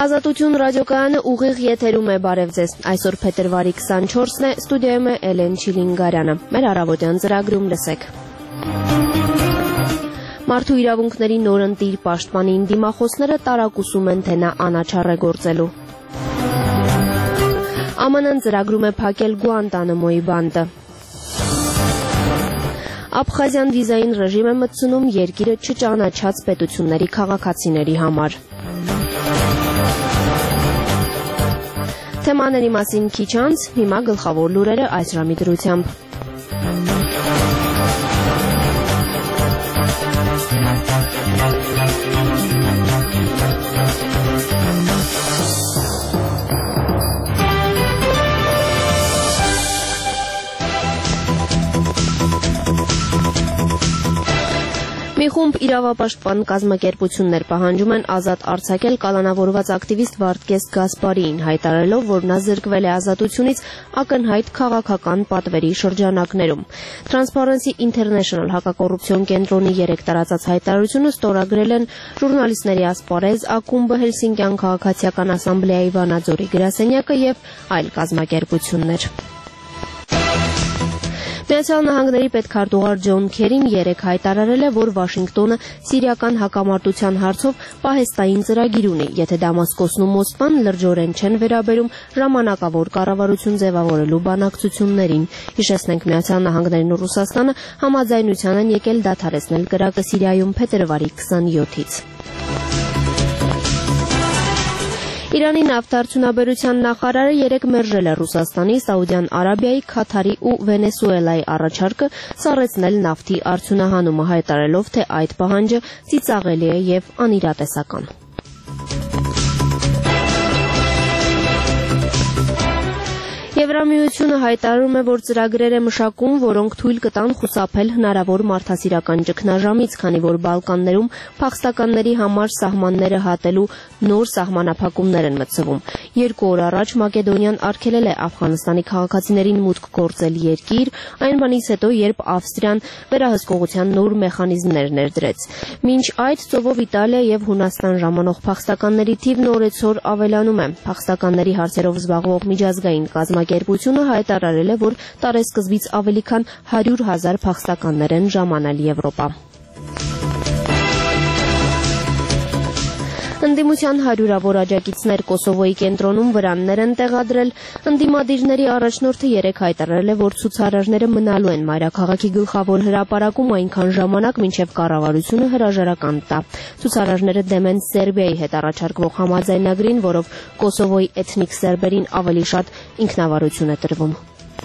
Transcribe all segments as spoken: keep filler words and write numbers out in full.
Ազատություն ռադիոկայանը ուղիղ եթերում է, բարև ձեզ։ Այսօր փետրվարի քսանչորսն է, ստուդիայում է Էլեն Չիլինգարյանը։ Մեր առավոտյան ծրագրում լսեք։ Մարդու իրավունքների նորընտիր պաշտպանին դիմախոսները տարակուսում են, թե նա անաչառ է գործելու։ Է Մ Ն-ն ծրագրում է փակել Գուանտանամոյի բանտը։ Աբխազիան վիզային ռեժիմ է մտցնում երկիրը չճանաչած պետությունների քաղաքացիների համար։ Թեմաների մասին քիչ անց, հիմա գլխավոր լուրերը այս ժամի դրությամբ։ Մի խումբ իրավապաշտպան կազմակերպություններ պահանջում են ազատ արձակել կալանավորված ակտիվիստ Վարդգես Գասպարիին, հայտարարելով, որ նա զրկվել է ազատությունից ակնհայտ քաղաքական պատվերի շրջանակներում։ Transparency International հակակոռուպցիոն կենտրոնի երեկ տարածած հայտարարությունը ստորագրել են ժուրնալիստների ասպարեզ ակումբը, Հելսինկյան քաղաքացիական ասամբլեայի Վանաձորի գրասենյակը եւ այլ կազմակերպություններ։ Միացյալ Նահանգների պետքարտուղար Ջոն Քերին երեկ հայտարարել է, որ Վաշինգտոնը սիրիական հակամարտության հարցով պահեստային ծրագիր ունի, եթե Դամասկոսն ու Մոսկվան լրջորեն չեն վերաբերում ժամանակավոր կառավարություն ձևավորելու բանակցություններին։ Հիշեցնենք, Միացյալ Նահանգներն ու Ռուսաստանը համաձայնության են եկել դադարեցնել կրակը Սիրիայում փետրվարի քսանյոթից։ Իրանի նավթարդյունաբերության նախարարը երեկ մերժել է Ռուսաստանի, Սաուդյան Արաբիայի, Քաթարի ու Վենեսուելայի առաջարկը սառեցնել նավթի արդյունահանումը, հայտարարելով, թե այդ պահանջը ծիծաղելի է եւ անիրատեսական։ Եվրամիությունը հայտարարում է, որ ծրագրեր է մշակում, որոնք թույլ կտան խուսափել հնարավոր մարդասիրական ճգնաժամից, քանի որ Բալկաններում փախստականների համար սահմանները հատելու նոր սահմանափակումներ են մտցվում։ Երկու օր առաջ Մակեդոնիան արգելել է Աֆղանստանի քաղաքացիներին մուտք գործել երկիր, այն բանից հետո, երբ Ավստրիան վերահսկողության նոր մեխանիզմներ ներդրեց։ Մինչ այդ ծովով Իտալիա եւ Հունաստան ժամանող փախստականների թիվն օրեցօր ավելանում է։ Փախստականների հարցերով զբաղվող միջազգային կազմակերպությունը հայտարարել է, որ տարեսկզբից ավելի քան հարյուր հազար փախստականներ են ժամանել Եվրոպա։ Ընդդիմության հարյուրավոր աջակիցներ Կոսովոյի կենտրոնում վրաններ են տեղադրել։ Ընդդիմադիրների առաջնորդը երեկ հայտարարել է, որ ցուցարարները մնալու են մայրաքաղաքի գլխավոր հրապարակում այնքան ժամանակ, մինչև կառավարությունը հրաժարական տա։ Ցուցարարները դեմ են Սերբիայի հետ առաջարկվող համաձայնագրին, որով Կոսովոյի էթնիկ սերբերին ավելի շատ ինքնավարություն է տրվում։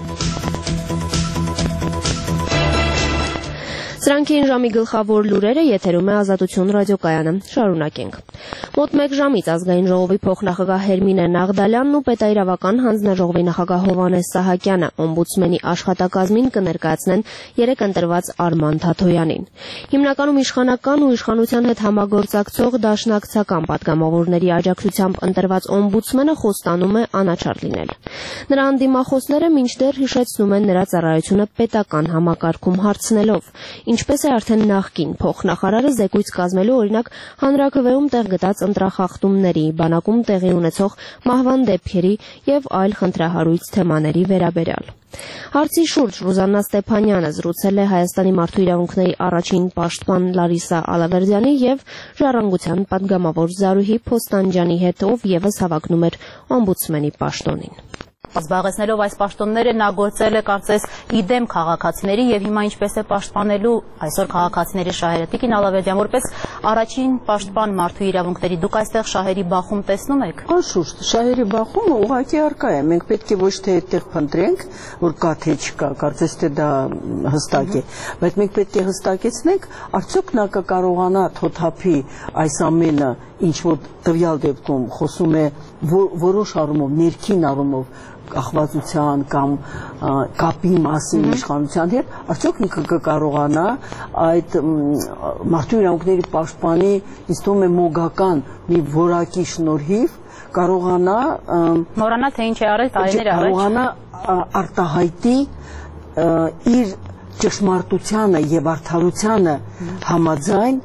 Սրանք էին ժամի գլխավոր լուրերը, եթերում է Ազատություն ռադիոկայանը։ Շարունակենք։ Մոտ մեկ ժամից ազգային ժողովի փոխնախագահ Հերմինե Նաղդալյանն ու պետաիրավական հանձնաժողովի նախագահ Հովհաննես Սահակյանը օմբուդսմենի աշխատակազմին կներկայացնեն երեկ ընտրված Արման Թաթոյանին։ Հիմնականում իշխանական ու իշխանության հետ համագործակցող դաշնակցական պատգամավորների աջակցությամբ ընտրված օմբուդսմենը խոստանում է անաչառ լինել։ Նրա անդիմախոսները մինչդեռ հիշեցնում են նրա ծառայությունը պետական համակարգում հարցնելով։ Ինչպես է արդեն նախկին փոխնախարարը զեկույց կազմելու օրինակ հանրաքվեում տեղ գտած ընտրախախտումների, բանակում տեղի ունեցող մահվան դեպքերի եւ այլ խնդրահարույց թեմաների վերաբերյալ։ Հարցի շուրջ Ռուզաննա Ստեփանյանը զրուցել է Հայաստանի մարդու իրավունքների առաջին պաշտպան Լարիսա Ալավերդյանի եւ Ժառանգության պատգամավոր Զարուհի Փոստանջյանի հետ, ով եւս հավակնում էր օմբուդսմենի պաշտոնին։ Զբաղեցնելով այս պաշտոնները նա գործել է կարծես իդեմ քաղաքացիների եւ հիմա ինչպես է պաշտպանելու այսօր քաղաքացիների շահերը։ Տիկին Ալավերդյան, որպես առաջին պաշտպան մարդու իրավունքների, դուք այստեղ շահերի բախում տեսնում եք։ Անշուշտ, շահերի բախումը ուղղակի առկա է։ Մենք պետք է ոչ թե այդտեղ փնտրենք, որ կա թե չկա, կարծես թե դա հստակ է, բայց մենք պետք է հստակեցնենք, արդյոք նա կկարողանա թոթափի այս ամենը, ինչ որ տվյալ դեպքում խոսում է որոշ առումով, ներքին առումով կախվածության կամ կապի մասին իշխանության հետ, արդյոք ինքը կկարողանա այդ մարդու իրավունքների պաշտպանի, ինձ թվում է մոգական մի որակի շնորհիվ կարողանա մոռանալ, թե ինչ է արել տարիներ առաջ, կարողանա արտահայտի իր ճշմարտությանը եւ արդարությանը համաձայն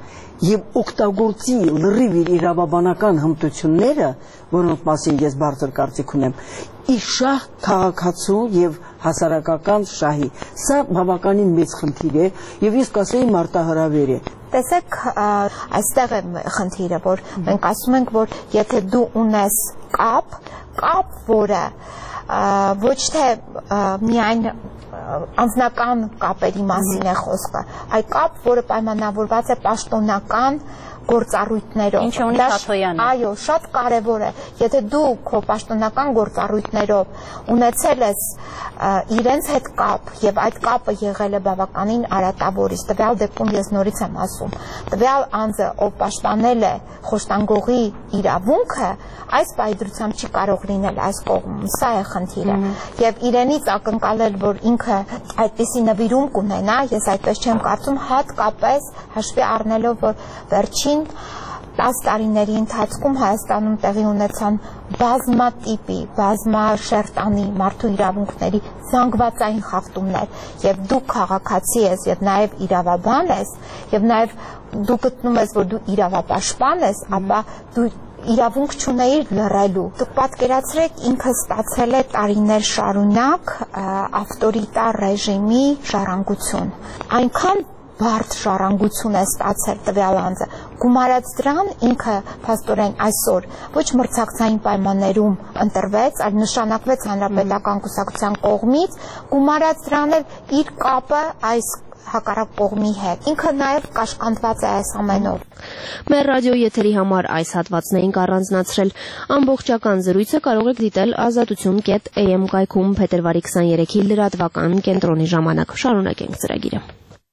եւ օգտագործի լրիվ իր իրավաբանական հմտությունները, որոնց մասին ես բարձր կարծիք ունեմ, իր շահ քաղաքացու եւ հասարակական շահի։ Սա բավականին մեծ խնդիր է եւ ես կասեի մարտահրավեր է։ Տեսեք, այստեղ է խնդիրը, որ մենք ասում ենք, որ եթե դու ունես կապ, կապ, որը ոչ թե միայն անձնական կապերի մասին է խոսքը, այ կապ, որը պայմանավորված է պաշտոնական գործառույթներով։ Ինչ ունի Թաթոյանը։ Այո, շատ կարևոր է։ Եթե դու քո պաշտոնական գործառույթներով ունեցել ես իրենց հետ կապ եւ այդ կապը եղել է բավականին արատավորից, տվյալ դեպքում ես նորից եմ ասում, տվյալ անձը, ով պաշտպանել է խոշտանգողի իրավունքը, այս պայծրությամբ չի կարող լինել այս կողմում։ Սա է խնդիրը։ Եվ իրենից ակնկալել, որ ինքը այդպիսի նվիրում կունենա, ես այդպես չեմ կարծում, հատկապես հաշվի առնելով, որ վերջին տասը տարիների ընթացքում Հայաստանում տեղի ունեցան բազմատիպի, բազմաշերտանի մարդու իրավունքների զանգվածային խախտումներ, եւ դու քաղաքացի ես եւ նաեւ իրավաբան ես, եւ նաեւ դու գտնում ես, որ դու իրավապաշտպան ես, ապա դու իրավունք չունեիր լռելու։ Դուք պատկերացրեք, ինքը ստացել է տարիներ շարունակ ավտորիտար ռեժիմի ժառանգություն։ Այնքան բարդ ժառանգություն է ստացել տվյալ անձը, գումարած դրան ինքը փաստորեն այսօր ոչ մրցակցային պայմաններում ընտրվեց, այլ նշանակվեց հանրապետական կուսակցության կողմից, գումարած դրան էլ իր կապը այս հակառակ կողմի հետ։ Ինքը նաև կաշկանդված է այս ամենով։ Մեր ռադիո եթերի համար այս հատվածն էինք առանձնացրել։ Ամբողջական զրույցը կարող եք դիտել ազատություն կետ A M կայքում փետրվարի քսաներեքի լրատվական կենտրոնի ժամանակ։ Շարունակենք ծրագիրը։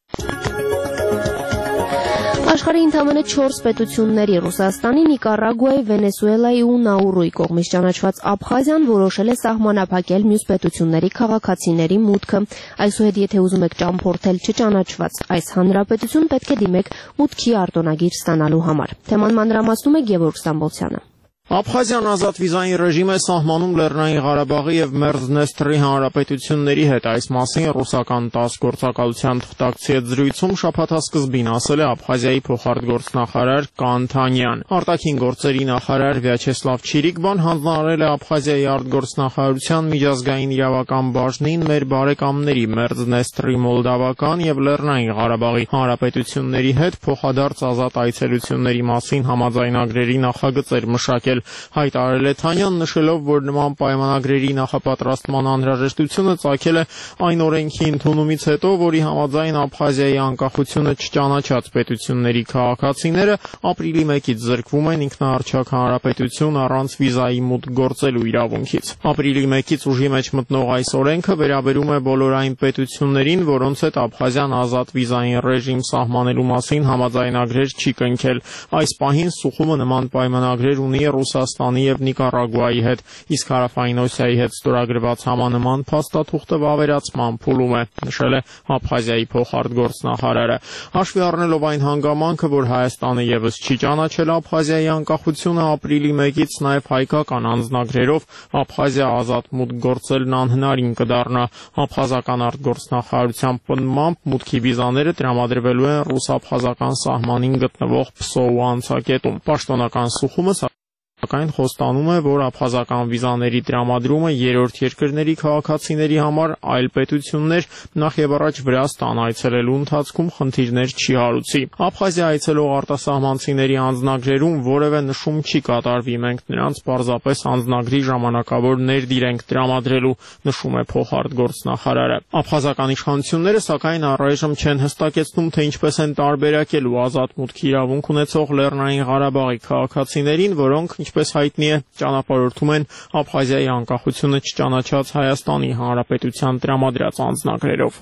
Աշխարհի ընդամենը չորս պետությունների Ռուսաստանի, Նիկարագուայի, Վենեսուելայի ու Նաուրուի կողմից ճանաչված Աբխազիան որոշել է սահմանափակել մյուս պետությունների քաղաքացիների մուտքը։ Այսուհետ, եթե ուզում եք ճամփորդել չճանաչված այս հանրապետություն, պետք է դիմեք մուտքի արտոնագիր ստանալու համար։ Թեման մանրամասնում է Գևորգ Ստամբոլցյանը։ Աբխազիան ազատ վիզային ռեժիմ է սահմանում Լեռնային Ղարաբաղի եւ Մերձնեստրի հանրապետությունների հետ։ Այս մասին ռուսական ՏԱՍՍ գործակալության թղթակցի հետ զրույցում շաբաթասկզբին ասել է Աբխազիայի փոխարտգործնախարար Կանթանյան։ Արտաքին գործերի նախարար Վյաչեսլավ Չիրիկբան հանձնարարել է Աբխազիայի արտգործնախարարության միջազգային իրավական բաժնին մեր բարեկամների Մերձնեստրի մոլդավական եւ Լեռնային Ղարաբաղի հանրապետությունների հետ փոխադարձ ազատ այցելությունների մասին համաձայնագրերի նախագծեր մշակել։ Հայտարարել է Թանյան, նշելով, որ նման պայմանագրերի նախապատրաստման անհրաժեշտությունը ծագել է այն օրենքի ընդունումից հետո, որի համաձայն Աբխազիայի անկախությունը չճանաչած պետությունների քաղաքացիները ապրիլի մեկից զրկվում են ինքնաառչակ հանրապետություն առանց վիզայի մուտք գործելու իրավունքից։ Ապրիլի մեկից ուժի մեջ մտնող այս օրենքը վերաբերում է բոլոր այն պետություններին, որոնց հետ Աբխազիան ազատ վիզային ռեժիմ սահմանելու մասին համաձայնագրեր չի կնքել։ Այս պահին Սուխումը նման պայմանագրեր ունի Ռուսաստանի եւ Նիկարագուայի հետ, իսկ Հարավային Օսիայի հետ ստորագրված համանման փաստաթուղթը վավերացման փուլում է, նշել է Աբխազիայի փոխարտգործնախարարը։ Հաշվի առնելով այն հանգամանքը, որ Հայաստանը եւս չի ճանաչել Աբխազիայի անկախությունը, ապրիլի մեկից նաեւ հայկական անձնագրերով Աբխազիա ազատ մուտք գործելն անհնարին կդառնա։ Աբխազական արտգործնախարարության պնդմամբ մուտքի վիզաները տրամադրվելու են ռուս-աբխազական սահմանին գտնվող Փսոու անցակետում։ Պաշտոնական Սուխումը Սակայն խոստանում է, որ աբխազական վիզաների տրամադրումը երրորդ երկրների քաղաքացիների համար այլ պետություններ, նախ եւ առաջ Վրաստան այցելելու ընթացքում խնդիրներ չի հարուցի։ Աբխազիա այցելող արտասահմանցիների անձնագրերում որևէ նշում չի կատարվի, մենք նրանց պարզապես անձնագրի ժամանակավոր ներդիր ենք տրամադրելու, նշում է փոխարտգործնախարարը։ Աբխազական իշխանությունները սակայն առայժմ չեն հստակեցնում, թե ինչպես են տարբերակելու ազատ մուտքի իրավունք ունեցող Լեռնային Ղարաբաղի քաղաքացիներին, որոնք ինչպես հայտնի է, ճանապարհորդում են Աբխազիայի անկախությունը չճանաչած Հայաստանի Հանրապետության տրամադրած անձնագրերով։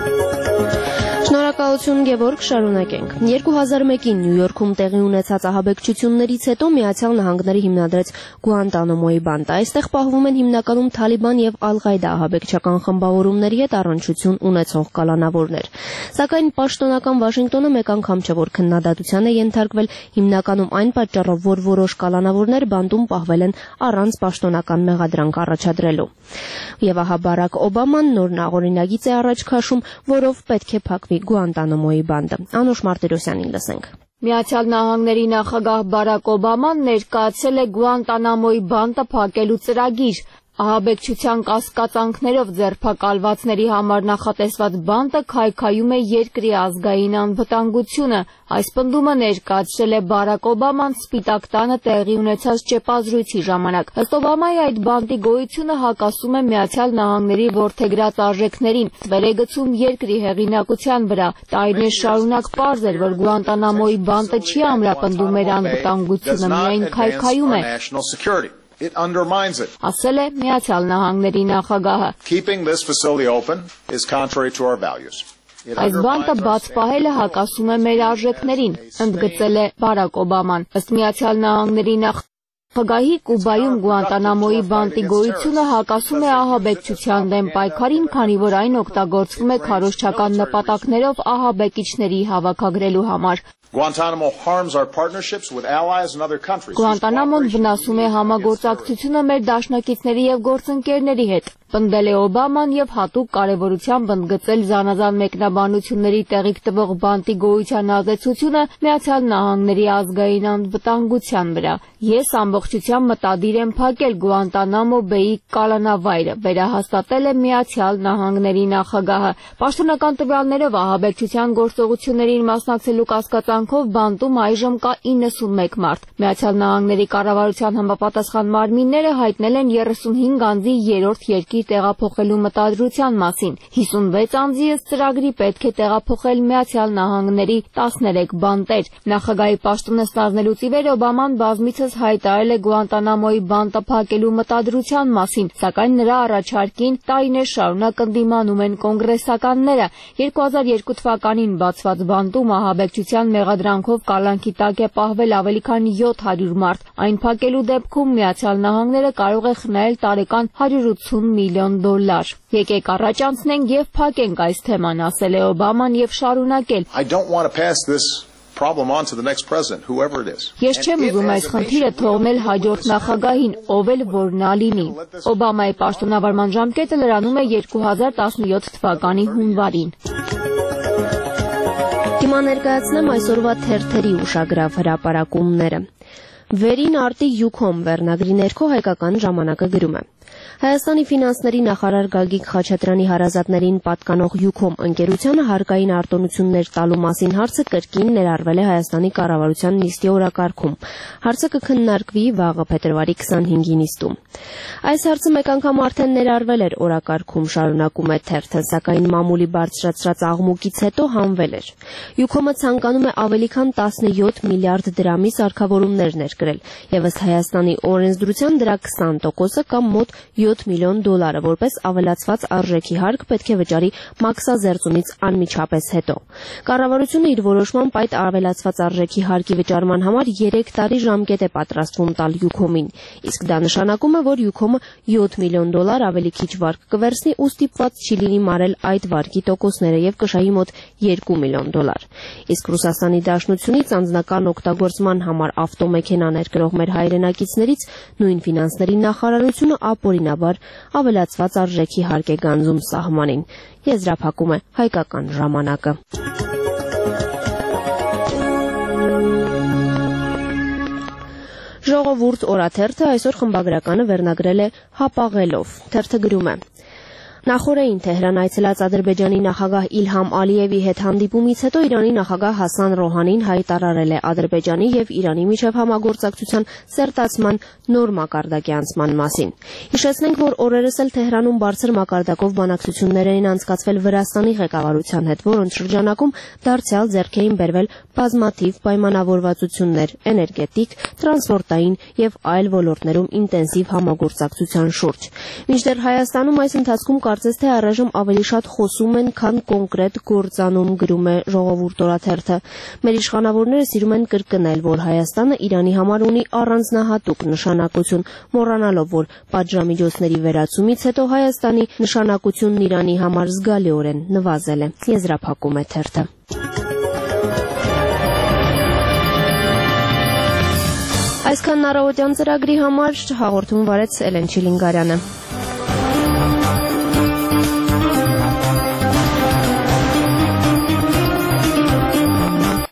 Շնորհակալություն Գևորգ, շարունակենք։ երկու հազար մեկին Նյու Յորքում տեղի ունեցած ահաբեկչություններից հետո Միացյալ Նահանգները հիմնադրեց Գուանտանամոյի բանտ։ Այստեղ պահվում են հիմնականում Թալիբան եւ Ալ-Ղաիդա ահաբեկչական խմբավորումների հետ առնչություն ունեցող կալանավորներ։ Սակայն պաշտոնական Վաշինգտոնը մեկ անգամ չէ որ քննադատության է ենթարկվել, հիմնականում այն պատճառով, որ որոշ կալանավորներ բանտում պահվել են առանց պաշտոնական մեղադրանք առաջադրելու։ Եվ ահա Բարակ Օբաման նոր նախօրինագիծ է առաջ քաշում, որով պետք է փակվի Գուանտանամոյի բանդը։ Անուշ Մարտիրոսյանին լսենք։ Միացյալ Նահանգների նախագահ Բարակ Օբաման ներկայացրել է Գուանտանամոյի բանտը փակելու ծրագիր։ Ահաբեկչության կասկածանքներով ձերբակալվածների համար նախատեսված բանտը քայքայում է երկրի ազգային անվտանգությունը։ Այս պնդումը ներկայացրել է Բարակ Օբաման Սպիտակ տանը տեղի ունեցած ճեպազրույցի ժամանակ։ Ըստ Օբամայի այդ բանտի գոյությունը հակասում է Միացյալ Նահանգների որդեգրած արժեքներին, թվեր է գցում երկրի հեղինակության վրա։ Տարիներ շարունակ պարզ էր, որ Գուանտանամոյի բանտը չի ամրապնդում մեր անվտանգությունը, միայն քայքայում է։ It undermines it. Ասել է Միացյալ Նահանգների նախագահը. Keeping this facility open is contrary to our values. Այս բանտը բաց պահելը հակասում է մեր արժեքներին, ընդգծել է Բարակ Օբաման։ Ըստ Միացյալ Նահանգների նախագահի Կուբայում Գուանտանամոյի բանտի գոյությունը հակասում է ահաբեկչության դեմ պայքարին, քանի որ այն օգտագործվում է քարոզչական նպատակներով ահաբեկիչների հավաքագրելու համար։ Guantanamo harms our partnerships with allies and other countries. Guantanamo-ն վնասում է համագործակցությունը մեր դաշնակիցների եւ գործընկերների հետ։ Պնդել է Օբաման եւ հատուկ կարեւորությամբ ընդգծել զանազան մեկնաբանությունների տեղիք տվող բանտի գոյության ազդեցությունը Միացյալ Նահանգների ազգային անվտանգության վրա։ Ես ամբողջությամբ մտադիր եմ փակել Գուանտանամո Բեյի կալանավայրը, վերահաստատել է Միացյալ Նահանգների նախագահը։ Պաշտոնական տվյալներով ահաբեկչության գործողություններին մասնակցելու կասկածանքով բանտում այժմ կա իննսունմեկ մարդ։ Միացյալ Նահանգների կառավարության համապատասխան մարմինները հայտնել են երեսունհինգ անձի երրորդ երկիր տեղափոխելու մտադրության մասին։ հիսունվեց անձի ըստ ծրագրի պետք է տեղափոխել Միացյալ Նահանգների տասներեք բանտեր։ Նախագահի պաշտոնը ստանձնելուց ի վեր Օբաման բազմիցս հայտարարել է Գուանտանամոյի բանտը փակելու մտադրության մասին, սակայն նրա առաջարկին տարիներ շարունակ ընդդիմանում են կոնգրեսականները։ երկու հազար երկու թվականին բացված բանտում ահաբեկչության մեղադրանքով կալանքի տակ է պահվել ավելի քան յոթ հարյուր մարդ։ Այն փակելու դեպքում Միացյալ Նահանգները կարող է խնայել տարեկան հարյուր ութուն միլիոն դոլար։ Եկեք առաջ անցնենք եւ փակենք այս թեման, ասել է Օբաման եւ շարունակել. I don't want to pass this problem on to the next president, whoever it is. Ես չեմ ուզում այս խնդիրը թողնել հաջորդ նախագահին, ով էլ որ նա լինի։ Օբամայի պաշտոնավարման ժամկետը լրանում է երկու հազար տասնյոթ թվականի հունվարին։ Հիմա ներկայացնեմ այսօրվա թերթերի ուշագրավ հրապարակումները։ Վերին արտի յուքոմ վերնագրի ներքո հայկական ժամանակը գրում է. Հայաստանի ֆինանսների նախարար Գագիկ Խաչատրյանի հարազատներին պատկանող յուքոմ ընկերությանը հարկային արտոնություններ տալու մասին հարցը կրկին ներառվել է Հայաստանի կառավարության նիստի օրակարգում։ Հարցը կքննարկվի վաղը փետրվարի քսանհինգի նիստում։ Այս հարցը մեկ անգամ արդեն ներառվել էր օրակարգում, շարունակում է թերթը, սակայն մամուլի բարձրացրած աղմուկից հետո հանվել էր։ Յուքոմը ցանկանում է ավելի քան տասնյոթ միլիարդ դրամի սարքավորումներ ներկրել, եւ ըստ Հայաստանի օրենսդրության դրա քսան տոկոսը կամ մոտ յոթ միլիոն դոլարը որպես ավելացված արժեքի հարկ պետք է վճարի մաքսազերծումից անմիջապես հետո։ Կառավարությունը իր որոշմամբ այդ ավելացված արժեքի հարկի վճարման համար երեք տարի ժամկետ է պատրաստվում տալ յուքոմին, իսկ դա նշանակում է, որ յուքոմը յոթ միլիոն դոլար ավելի քիչ վարկ կվերցնի ու ստիպված չի լինի մարել այդ վարկի տոկոսները եւ կշահի մոտ երկու միլիոն դոլար։ Իսկ Ռուսաստանի Դաշնությունից անձնական օգտագործման համար ավտոմեքենա ներկրող մեր հայրենակիցներից նույն ֆինանսների նախարարությունը ապօրինաբար ավելացված արժեքի հարկ է գանձում սահմանին, եզրափակում է հայկական ժամանակը։ Ժողովուրդ օրաթերթը այսօր խմբագրականը վերնագրել է հապաղելով։ Թերթը գրում է. Նախորդին Թեհրան այցելած Ադրբեջանի նախագահ Իլհամ Ալիևի հետ հանդիպումից հետո Իրանի նախագահ Հասան Ռոհանին հայտարարել է Ադրբեջանի եւ Իրանի միջև համագործակցության սերտացման նոր մակարդակի անցման մասին։ Հիշեցնենք, որ օրերս էլ Թեհրանում բարձր մակարդակով բանակցություններ էին անցկացվել Վրաստանի ղեկավարության հետ, որոնց շրջանակում դարձյալ ձեռք էին բերվել բազմաթիվ պայմանավորվածություններ էներգետիկ, տրանսպորտային եւ այլ ոլորտներում ինտենսիվ համագործակցության շուրջ։ Մինչդեռ Հայաստանում այս ընթացքում կարծես թե առայժմ ավելի շատ խոսում են, քան կոնկրետ գործանում, գրում է Ժողովուրդ օրաթերթը։ Մեր իշխանավորները սիրում են կրկնել, որ Հայաստանը Իրանի համար ունի առանձնահատուկ նշանակություն, մոռանալով, որ պատժամիջոցների վերացումից հետո Հայաստանի նշանակությունն Իրանի համար զգալիորեն նվազել է, եզրափակում է թերթը։ Այսքան առավոտյան ծրագրի համար հաղորդում վարեց Էլեն Չիլինգարյանը։